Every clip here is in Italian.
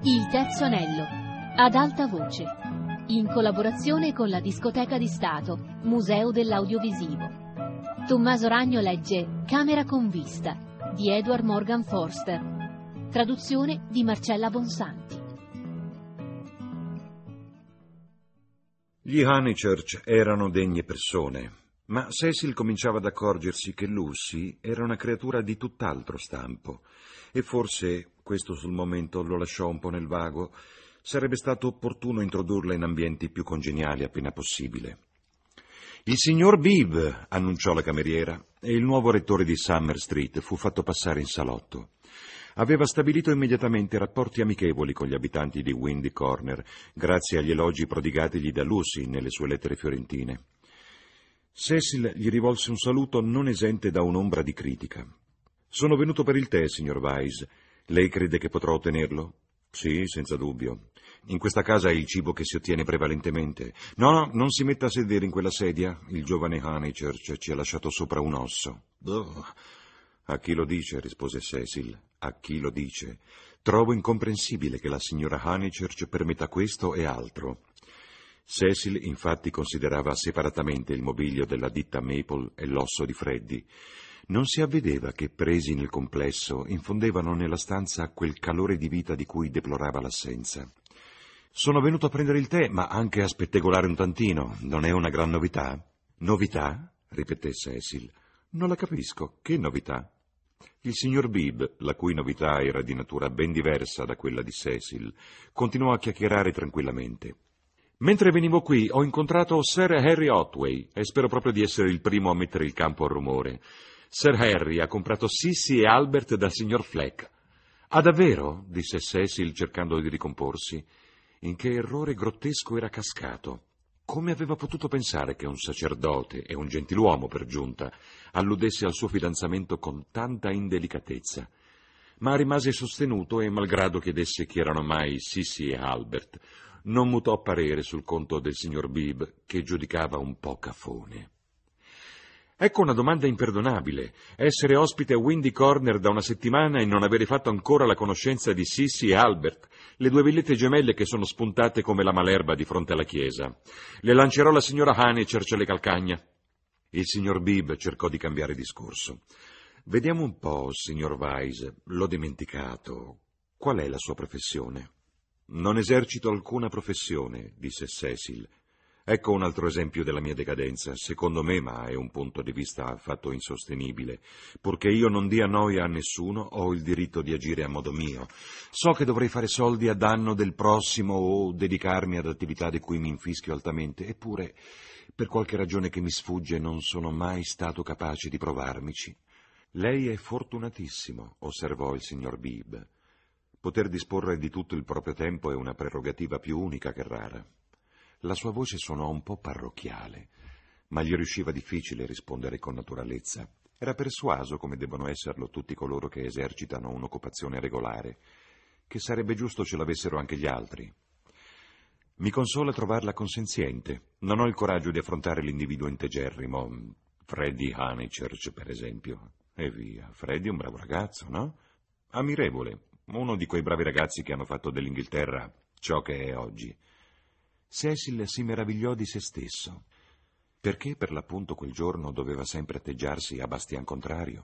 Il terzo anello, ad alta voce, in collaborazione con la Discoteca di Stato, Museo dell'Audiovisivo. Tommaso Ragno legge Camera con vista, di Edward Morgan Forster. Traduzione di Marcella Bonsanti. Gli Honeychurch erano degne persone, ma Cecil cominciava ad accorgersi che Lucy era una creatura di tutt'altro stampo, e forse, questo sul momento lo lasciò un po' nel vago, sarebbe stato opportuno introdurla in ambienti più congeniali appena possibile. Il signor Beebe, annunciò la cameriera, e il nuovo rettore di Summer Street fu fatto passare in salotto. Aveva stabilito immediatamente rapporti amichevoli con gli abitanti di Windy Corner, grazie agli elogi prodigatigli da Lucy nelle sue lettere fiorentine. Cecil gli rivolse un saluto non esente da un'ombra di critica. «Sono venuto per il tè, signor Weiss. Lei crede che potrò ottenerlo?» «Sì, senza dubbio. In questa casa è il cibo che si ottiene prevalentemente». No, non si metta a sedere in quella sedia. Il giovane Honeychurch ci ha lasciato sopra un osso». «A chi lo dice?» rispose Cecil. «A chi lo dice? Trovo incomprensibile che la signora Honeychurch permetta questo e altro». Cecil infatti considerava separatamente il mobilio della ditta Maple e l'osso di Freddy. Non si avvedeva che, presi nel complesso, infondevano nella stanza quel calore di vita di cui deplorava l'assenza. «Sono venuto a prendere il tè, ma anche a spettegolare un tantino. Non è una gran novità?» «Novità?» ripeté Cecil. «Non la capisco. Che novità?» Il signor Beebe, la cui novità era di natura ben diversa da quella di Cecil, continuò a chiacchierare tranquillamente. «Mentre venivo qui ho incontrato Sir Harry Otway e spero proprio di essere il primo a mettere il campo al rumore. Sir Harry ha comprato Sissy e Albert dal signor Fleck». «Ah, davvero?» disse Cecil cercando di ricomporsi. In che errore grottesco era cascato. Come aveva potuto pensare che un sacerdote, e un gentiluomo per giunta, alludesse al suo fidanzamento con tanta indelicatezza? Ma rimase sostenuto e, malgrado chiedesse chi erano mai Sissy e Albert, non mutò parere sul conto del signor Beebe, che giudicava un po' cafone. «Ecco una domanda imperdonabile. Essere ospite a Windy Corner da una settimana e non avere fatto ancora la conoscenza di Sissy e Albert, le due villette gemelle che sono spuntate come la malerba di fronte alla chiesa. Le lancerò la signora Honeychurch alle calcagna». Il signor Beebe cercò di cambiare discorso. «Vediamo un po', signor Weiss, l'ho dimenticato. Qual è la sua professione?» «Non esercito alcuna professione», disse Cecil. «Ecco un altro esempio della mia decadenza, secondo me, ma è un punto di vista affatto insostenibile. Purché io non dia noia a nessuno, ho il diritto di agire a modo mio. So che dovrei fare soldi a danno del prossimo o dedicarmi ad attività di cui mi infischio altamente, eppure, per qualche ragione che mi sfugge, non sono mai stato capace di provarmici». «Lei è fortunatissimo», osservò il signor Beebe. «Poter disporre di tutto il proprio tempo è una prerogativa più unica che rara». La sua voce suonò un po' parrocchiale, ma gli riusciva difficile rispondere con naturalezza. Era persuaso, come debbono esserlo tutti coloro che esercitano un'occupazione regolare, che sarebbe giusto ce l'avessero anche gli altri. «Mi consola trovarla consenziente. Non ho il coraggio di affrontare l'individuo integerrimo, Freddy Honeychurch, per esempio. E via, Freddy è un bravo ragazzo, no? Ammirevole, uno di quei bravi ragazzi che hanno fatto dell'Inghilterra ciò che è oggi». Cecil si meravigliò di se stesso. Perché per l'appunto quel giorno doveva sempre atteggiarsi a bastian contrario?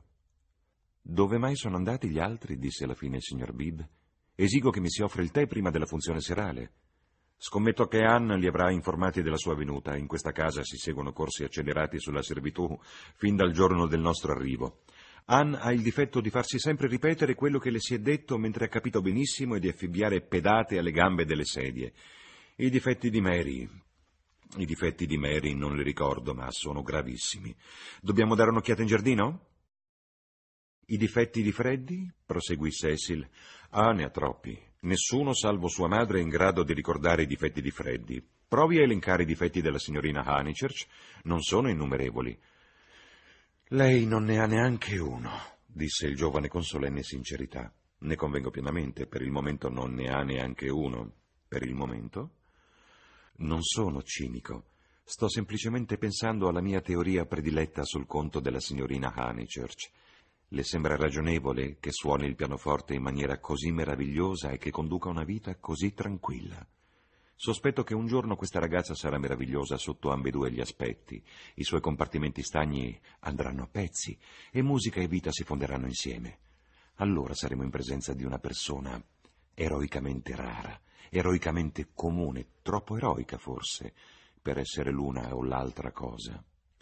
«Dove mai sono andati gli altri?» disse alla fine il signor Beebe. «Esigo che mi si offra il tè prima della funzione serale». «Scommetto che Anne li avrà informati della sua venuta. In questa casa si seguono corsi accelerati sulla servitù fin dal giorno del nostro arrivo. Anne ha il difetto di farsi sempre ripetere quello che le si è detto mentre ha capito benissimo e di affibbiare pedate alle gambe delle sedie. I difetti di Mary non li ricordo, ma sono gravissimi. Dobbiamo dare un'occhiata in giardino?» «I difetti di Freddy?» proseguì Cecil. «Ah, ne ha troppi. Nessuno, salvo sua madre, è in grado di ricordare i difetti di Freddy. Provi a elencare i difetti della signorina Honeychurch. Non sono innumerevoli». «Lei non ne ha neanche uno», disse il giovane con solenne sincerità. «Ne convengo pienamente. Per il momento non ne ha neanche uno». «Per il momento?» «Non sono cinico. Sto semplicemente pensando alla mia teoria prediletta sul conto della signorina Honeychurch. Le sembra ragionevole che suoni il pianoforte in maniera così meravigliosa e che conduca una vita così tranquilla. Sospetto che un giorno questa ragazza sarà meravigliosa sotto ambedue gli aspetti. I suoi compartimenti stagni andranno a pezzi e musica e vita si fonderanno insieme. Allora saremo in presenza di una persona eroicamente rara, eroicamente comune, troppo eroica forse, per essere l'una o l'altra cosa.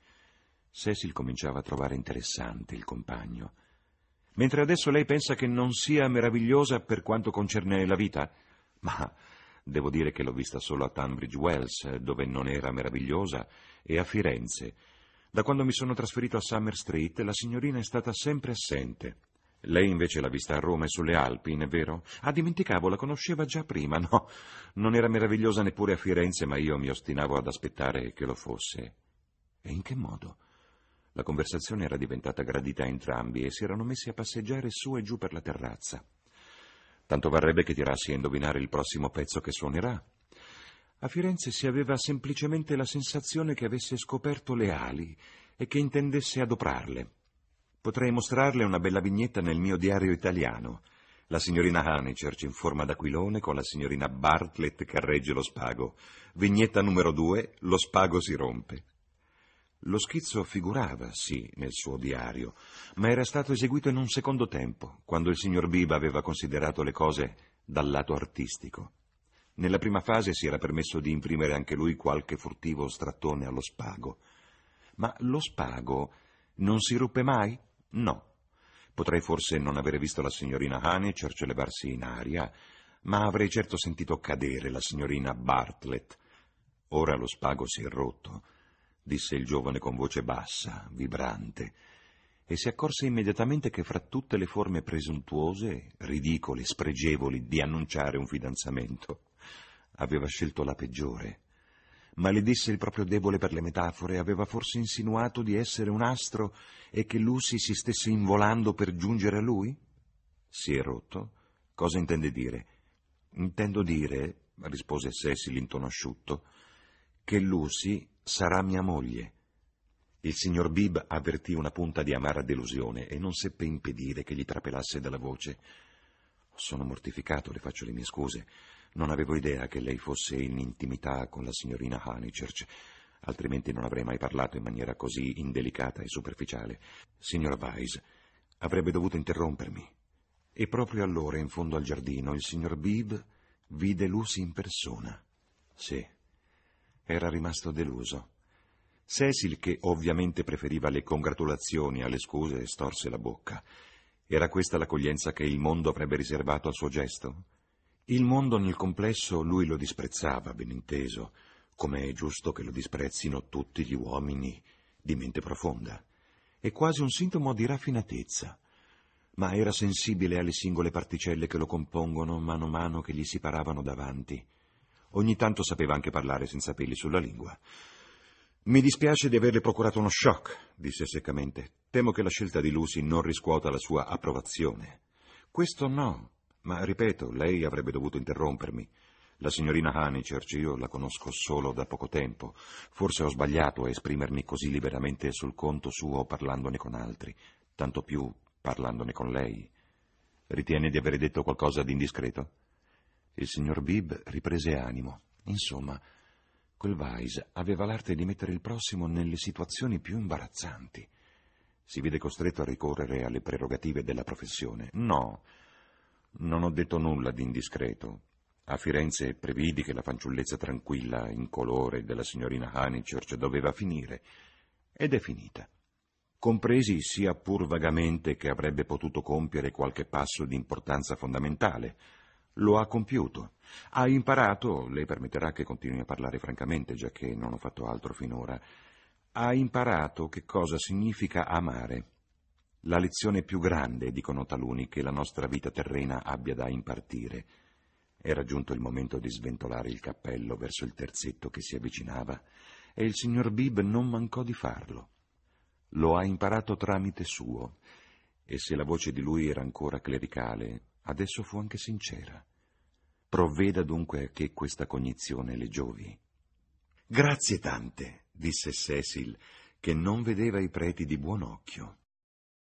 Cecil cominciava a trovare interessante il compagno. Mentre adesso lei pensa che non sia meravigliosa per quanto concerne la vita? Ma devo dire che l'ho vista solo a Tunbridge Wells, dove non era meravigliosa, e a Firenze. Da quando mi sono trasferito a Summer Street, la signorina è stata sempre assente. Lei invece l'ha vista a Roma e sulle Alpi, è vero? Ah, dimenticavo, la conosceva già prima. No, non era meravigliosa neppure a Firenze, ma io mi ostinavo ad aspettare che lo fosse. E in che modo? La conversazione era diventata gradita a entrambi e si erano messi a passeggiare su e giù per la terrazza. Tanto varrebbe che tirassi a indovinare il prossimo pezzo che suonerà. A Firenze si aveva semplicemente la sensazione che avesse scoperto le ali e che intendesse adoprarle. Potrei mostrarle una bella vignetta nel mio diario italiano. La signorina Honeychurch in forma d'aquilone con la signorina Bartlett che regge lo spago. Vignetta numero 2, lo spago si rompe. Lo schizzo figurava, sì, nel suo diario, ma era stato eseguito in un secondo tempo, quando il signor Bibb aveva considerato le cose dal lato artistico. Nella prima fase si era permesso di imprimere anche lui qualche furtivo strattone allo spago. Ma lo spago non si ruppe mai? No. Potrei forse non avere visto la signorina Honeychurch levarsi in aria, ma avrei certo sentito cadere la signorina Bartlett. Ora lo spago si è rotto, disse il giovane con voce bassa, vibrante, e si accorse immediatamente che fra tutte le forme presuntuose, ridicole, spregevoli di annunciare un fidanzamento, aveva scelto la peggiore. Maledisse il proprio debole per le metafore, aveva forse insinuato di essere un astro e che Lucy si stesse involando per giungere a lui? Si è rotto? Cosa intende dire? Intendo dire, rispose Cecil in tono asciutto, che Lucy sarà mia moglie. Il signor Bibb avvertì una punta di amara delusione e non seppe impedire che gli trapelasse dalla voce. Sono mortificato, le faccio le mie scuse. Non avevo idea che lei fosse in intimità con la signorina Honeychurch, altrimenti non avrei mai parlato in maniera così indelicata e superficiale. Signora Vyse, avrebbe dovuto interrompermi. E proprio allora, in fondo al giardino, il signor Bibb vide Lucy in persona. Sì, era rimasto deluso. Cecil, che ovviamente preferiva le congratulazioni alle scuse, storse la bocca. Era questa l'accoglienza che il mondo avrebbe riservato al suo gesto? Il mondo nel complesso lui lo disprezzava, ben inteso, come è giusto che lo disprezzino tutti gli uomini di mente profonda. È quasi un sintomo di raffinatezza, ma era sensibile alle singole particelle che lo compongono mano a mano che gli si paravano davanti. Ogni tanto sapeva anche parlare senza peli sulla lingua. «Mi dispiace di averle procurato uno shock», disse seccamente. «Temo che la scelta di Lucy non riscuota la sua approvazione». «Questo no, ma ripeto, lei avrebbe dovuto interrompermi. La signorina Honeychurch io la conosco solo da poco tempo. Forse ho sbagliato a esprimermi così liberamente sul conto suo parlandone con altri, tanto più parlandone con lei. Ritiene di avere detto qualcosa di indiscreto?» Il signor Bibb riprese animo. Insomma, quel Vyse aveva l'arte di mettere il prossimo nelle situazioni più imbarazzanti. Si vide costretto a ricorrere alle prerogative della professione. «No, non ho detto nulla di indiscreto. A Firenze previdi che la fanciullezza tranquilla, incolore della signorina Honeychurch doveva finire, ed è finita. Compresi sia pur vagamente che avrebbe potuto compiere qualche passo di importanza fondamentale. Lo ha compiuto. Ha imparato, lei permetterà che continui a parlare francamente, giacché non ho fatto altro finora, ha imparato che cosa significa amare. La lezione più grande, dicono taluni, che la nostra vita terrena abbia da impartire. Era giunto il momento di sventolare il cappello verso il terzetto che si avvicinava, e il signor Bibb non mancò di farlo. Lo ha imparato tramite suo, e se la voce di lui era ancora clericale, adesso fu anche sincera. Provveda dunque che questa cognizione le giovi. «Grazie tante», disse Cecil, che non vedeva i preti di buon occhio.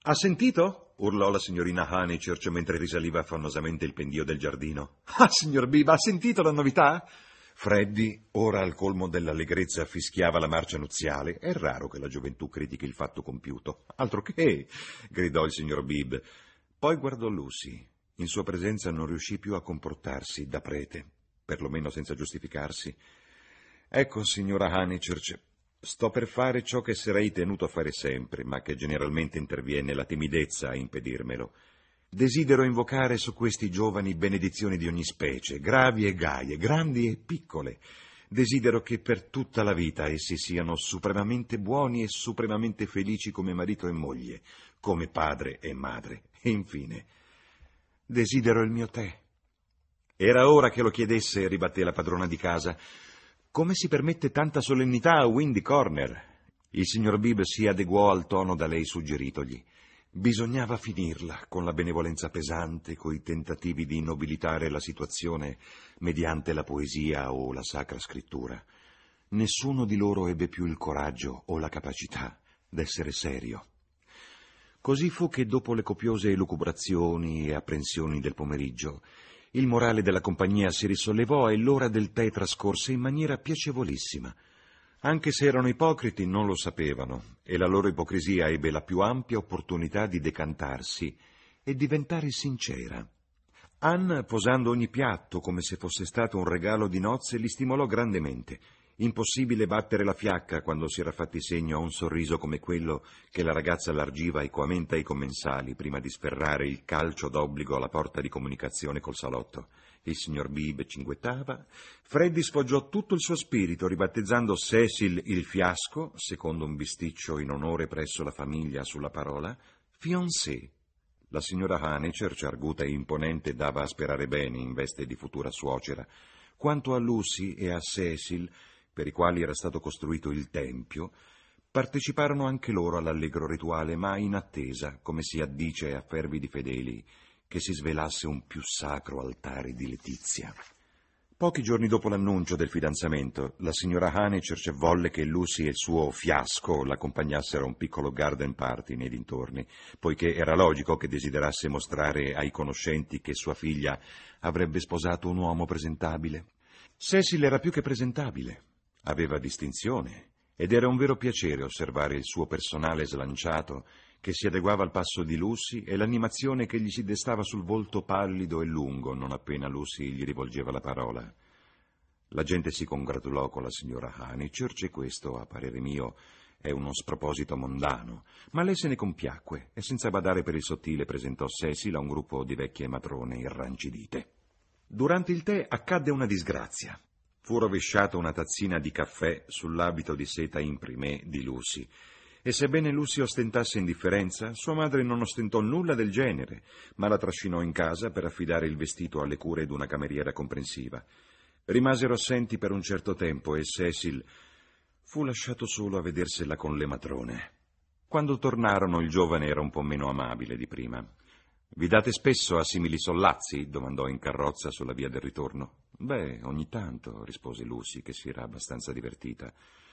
Ha sentito? Urlò la signorina Honeychurch mentre risaliva affannosamente il pendio del giardino. Ah, signor Bibb, ha sentito la novità? Freddy, ora al colmo dell'allegrezza, fischiava la marcia nuziale. È raro che la gioventù critichi il fatto compiuto. Altro che, gridò il signor Bibb. Poi guardò Lucy. In sua presenza non riuscì più a comportarsi da prete, perlomeno senza giustificarsi. Ecco, signora Honeychurch, sto per fare ciò che sarei tenuto a fare sempre, ma che generalmente interviene la timidezza a impedirmelo. Desidero invocare su questi giovani benedizioni di ogni specie, gravi e gaie, grandi e piccole. Desidero che per tutta la vita essi siano supremamente buoni e supremamente felici come marito e moglie, come padre e madre. E infine, desidero il mio tè. Era ora che lo chiedesse, ribatté la padrona di casa. Come si permette tanta solennità a Windy Corner? Il signor Bibb si adeguò al tono da lei suggeritogli. Bisognava finirla con la benevolenza pesante, coi tentativi di nobilitare la situazione mediante la poesia o la sacra scrittura. Nessuno di loro ebbe più il coraggio o la capacità d'essere serio. Così fu che dopo le copiose elucubrazioni e apprensioni del pomeriggio, il morale della compagnia si risollevò e l'ora del tè trascorse in maniera piacevolissima. Anche se erano ipocriti, non lo sapevano, e la loro ipocrisia ebbe la più ampia opportunità di decantarsi e diventare sincera. Anne, posando ogni piatto come se fosse stato un regalo di nozze, li stimolò grandemente. Impossibile battere la fiacca quando si era fatti segno a un sorriso come quello che la ragazza allargiva equamente ai commensali prima di sferrare il calcio d'obbligo alla porta di comunicazione col salotto. Il signor Bibb cinguettava. Freddy sfoggiò tutto il suo spirito, ribattezzando Cecil il fiasco, secondo un bisticcio in onore presso la famiglia sulla parola, fiancé. La signora Honeychurch, arguta e imponente, dava a sperare bene in veste di futura suocera. Quanto a Lucy e a Cecil, per i quali era stato costruito il tempio, parteciparono anche loro all'allegro rituale, ma in attesa, come si addice a fervidi fedeli, che si svelasse un più sacro altare di letizia. Pochi giorni dopo l'annuncio del fidanzamento, la signora Honeychurch volle che Lucy e il suo fiasco l'accompagnassero a un piccolo garden party nei dintorni, poiché era logico che desiderasse mostrare ai conoscenti che sua figlia avrebbe sposato un uomo presentabile. Cecil era più che presentabile, aveva distinzione, ed era un vero piacere osservare il suo personale slanciato che si adeguava al passo di Lucy e l'animazione che gli si destava sul volto pallido e lungo non appena Lucy gli rivolgeva la parola. La gente si congratulò con la signora Honeychurch e questo, a parere mio, è uno sproposito mondano, ma lei se ne compiacque e senza badare per il sottile presentò Cecil a un gruppo di vecchie matrone irrancidite. Durante il tè accadde una disgrazia. Fu rovesciata una tazzina di caffè sull'abito di seta imprimé di Lucy, e sebbene Lucy ostentasse indifferenza, sua madre non ostentò nulla del genere, ma la trascinò in casa per affidare il vestito alle cure d'una cameriera comprensiva. Rimasero assenti per un certo tempo e Cecil fu lasciato solo a vedersela con le matrone. Quando tornarono il giovane era un po' meno amabile di prima. «Vi date spesso a simili sollazzi?» domandò in carrozza sulla via del ritorno. «Beh, ogni tanto», rispose Lucy, che si era abbastanza divertita.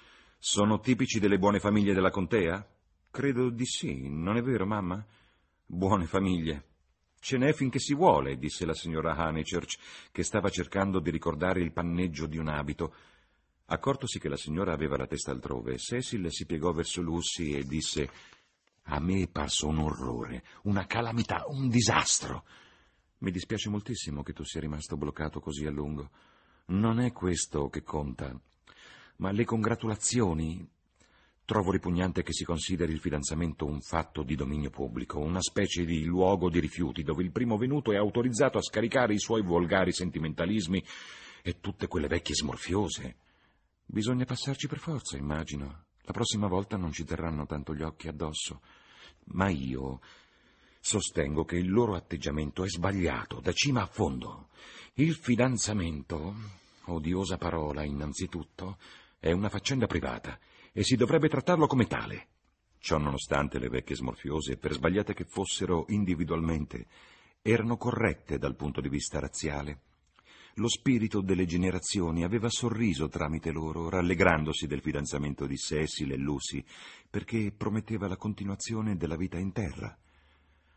«Sono tipici delle buone famiglie della contea?» «Credo di sì, non è vero, mamma?» «Buone famiglie. Ce n'è finché si vuole», disse la signora Honeychurch, che stava cercando di ricordare il panneggio di un abito. Accortosi che la signora aveva la testa altrove, Cecil si piegò verso Lucy e disse: «A me è parso un orrore, una calamità, un disastro. Mi dispiace moltissimo che tu sia rimasto bloccato così a lungo. Non è questo che conta, ma le congratulazioni. Trovo ripugnante che si consideri il fidanzamento un fatto di dominio pubblico, una specie di luogo di rifiuti dove il primo venuto è autorizzato a scaricare i suoi volgari sentimentalismi e tutte quelle vecchie smorfiose. Bisogna passarci per forza, immagino. La prossima volta non ci terranno tanto gli occhi addosso. Ma io sostengo che il loro atteggiamento è sbagliato, da cima a fondo. Il fidanzamento, odiosa parola innanzitutto, è una faccenda privata e si dovrebbe trattarlo come tale. Ciò nonostante le vecchie smorfiose, per sbagliate che fossero individualmente, erano corrette dal punto di vista razziale. Lo spirito delle generazioni aveva sorriso tramite loro, rallegrandosi del fidanzamento di Cecil e Lucy, perché prometteva la continuazione della vita in terra.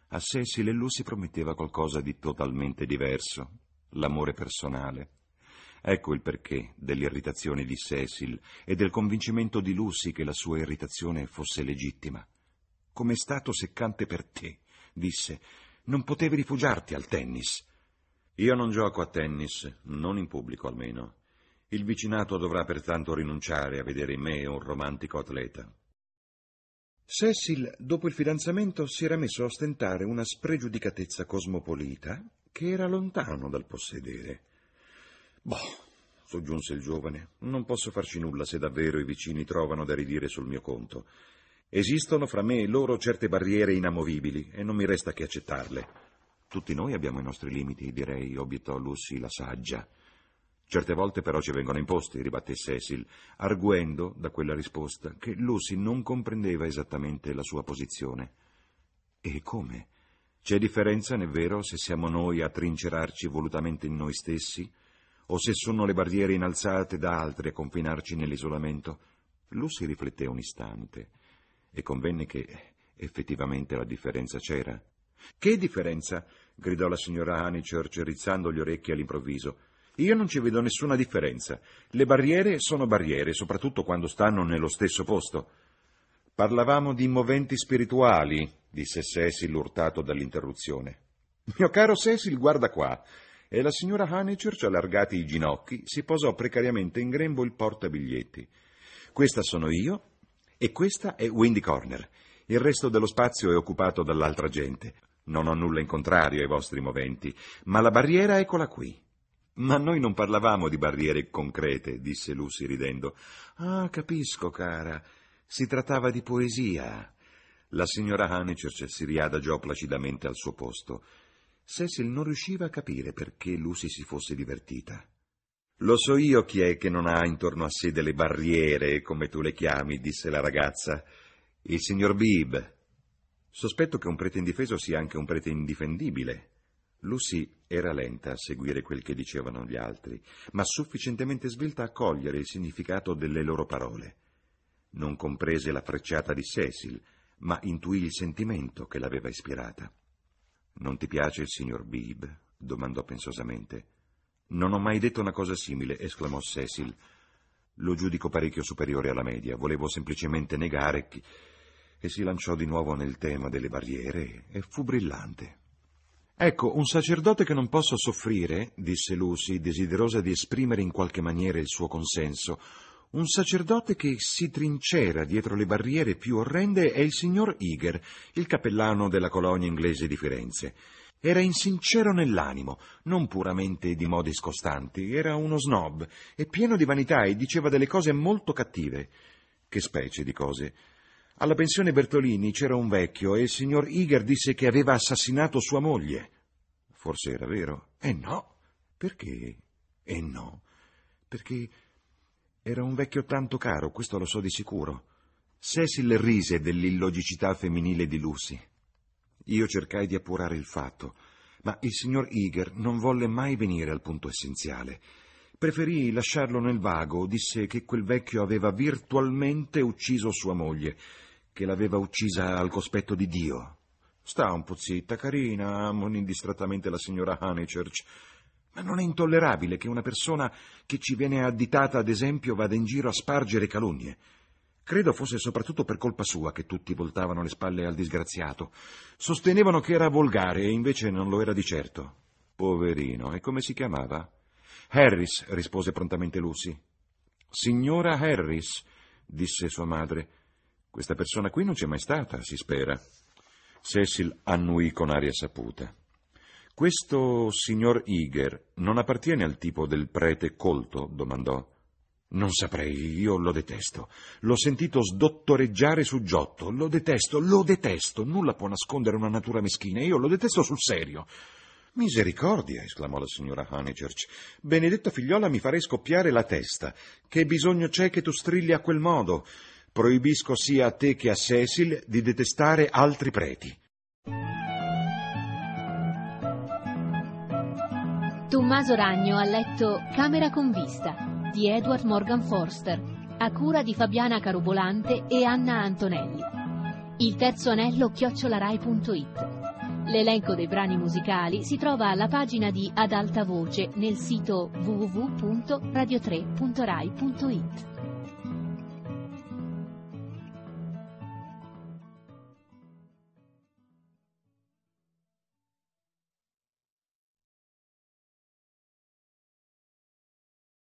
A Cecil e Lucy prometteva qualcosa di totalmente diverso, l'amore personale. Ecco il perché dell'irritazione di Cecil e del convincimento di Lucy che la sua irritazione fosse legittima. «Com'è stato seccante per te», disse, «non potevi rifugiarti al tennis». «Io non gioco a tennis, non in pubblico almeno. Il vicinato dovrà pertanto rinunciare a vedere in me un romantico atleta». Cecil, dopo il fidanzamento, si era messo a ostentare una spregiudicatezza cosmopolita che era lontano dal possedere. «Boh», soggiunse il giovane, «non posso farci nulla se davvero i vicini trovano da ridire sul mio conto. Esistono fra me e loro certe barriere inamovibili e non mi resta che accettarle». «Tutti noi abbiamo i nostri limiti, direi», obiettò Lucy la saggia. «Certe volte però ci vengono imposti», ribatté Cecil, arguendo da quella risposta che Lucy non comprendeva esattamente la sua posizione. «E come? C'è differenza, n'è vero, se siamo noi a trincerarci volutamente in noi stessi, o se sono le barriere innalzate da altri a confinarci nell'isolamento?» Lucy rifletté un istante e convenne che effettivamente la differenza c'era. «Che differenza?» gridò la signora Honeychurch, rizzando gli orecchi all'improvviso. «Io non ci vedo nessuna differenza. Le barriere sono barriere, soprattutto quando stanno nello stesso posto». «Parlavamo di moventi spirituali», disse Cecil, urtato dall'interruzione. «Mio caro Cecil, guarda qua». E la signora Honeychurch, allargati i ginocchi, si posò precariamente in grembo il portabiglietti. «Questa sono io e questa è Windy Corner. Il resto dello spazio è occupato dall'altra gente. Non ho nulla in contrario ai vostri moventi, ma la barriera eccola qui». «Ma noi non parlavamo di barriere concrete», disse Lucy ridendo. «Ah, capisco, cara. Si trattava di poesia». La signora Honeychurch si riadagiò placidamente al suo posto. Cecil non riusciva a capire perché Lucy si fosse divertita. «Lo so io chi è che non ha intorno a sé delle barriere, come tu le chiami», disse la ragazza. «Il signor Beebe». «Sospetto che un prete indifeso sia anche un prete indifendibile». Lucy era lenta a seguire quel che dicevano gli altri, ma sufficientemente svelta a cogliere il significato delle loro parole. Non comprese la frecciata di Cecil, ma intuì il sentimento che l'aveva ispirata. «Non ti piace il signor Beebe?» domandò pensosamente. «Non ho mai detto una cosa simile», esclamò Cecil. «Lo giudico parecchio superiore alla media. Volevo semplicemente negare che...» E si lanciò di nuovo nel tema delle barriere e fu brillante. «Ecco, un sacerdote che non posso soffrire», disse Lucy, desiderosa di esprimere in qualche maniera il suo consenso, «un sacerdote che si trincera dietro le barriere più orrende è il signor Eager, il cappellano della colonia inglese di Firenze. Era insincero nell'animo, non puramente di modi scostanti, era uno snob e pieno di vanità e diceva delle cose molto cattive». «Che specie di cose?» «Alla pensione Bertolini c'era un vecchio e il signor Eager disse che aveva assassinato sua moglie». «Forse era vero?» No». «Perché?» No. «Perché era un vecchio tanto caro, questo lo so di sicuro». Cecil rise dell'illogicità femminile di Lucy. Io cercai di appurare il fatto, ma il signor Eager non volle mai venire al punto essenziale. Preferì lasciarlo nel vago, disse che quel vecchio aveva virtualmente ucciso sua moglie, che l'aveva uccisa al cospetto di Dio. «Sta un po' zitta, carina», ammonì distrattamente la signora Honeychurch. «Ma non è intollerabile che una persona che ci viene additata, ad esempio, vada in giro a spargere calunnie. Credo fosse soprattutto per colpa sua che tutti voltavano le spalle al disgraziato. Sostenevano che era volgare e invece non lo era di certo». «Poverino, e come si chiamava?» «Harris», rispose prontamente Lucy. «Signora Harris», disse sua madre. «Questa persona qui non c'è mai stata, si spera». Cecil annuì con aria saputa. «Questo signor Eager non appartiene al tipo del prete colto?» domandò. «Non saprei, io lo detesto. L'ho sentito sdottoreggiare su Giotto. Lo detesto. Nulla può nascondere una natura meschina. Io lo detesto sul serio». «Misericordia», esclamò la signora Honeychurch. «Benedetta figliola, mi farei scoppiare la testa. Che bisogno c'è che tu strilli a quel modo? Proibisco sia a te che a Cecil di detestare altri preti». Tommaso Ragno ha letto Camera con vista di Edward Morgan Forster, a cura di Fabiana Carobolante e Anna Antonelli. Il terzo anello @rai.it. L'elenco dei brani musicali si trova alla pagina di Ad Alta Voce nel sito www.radio3.rai.it.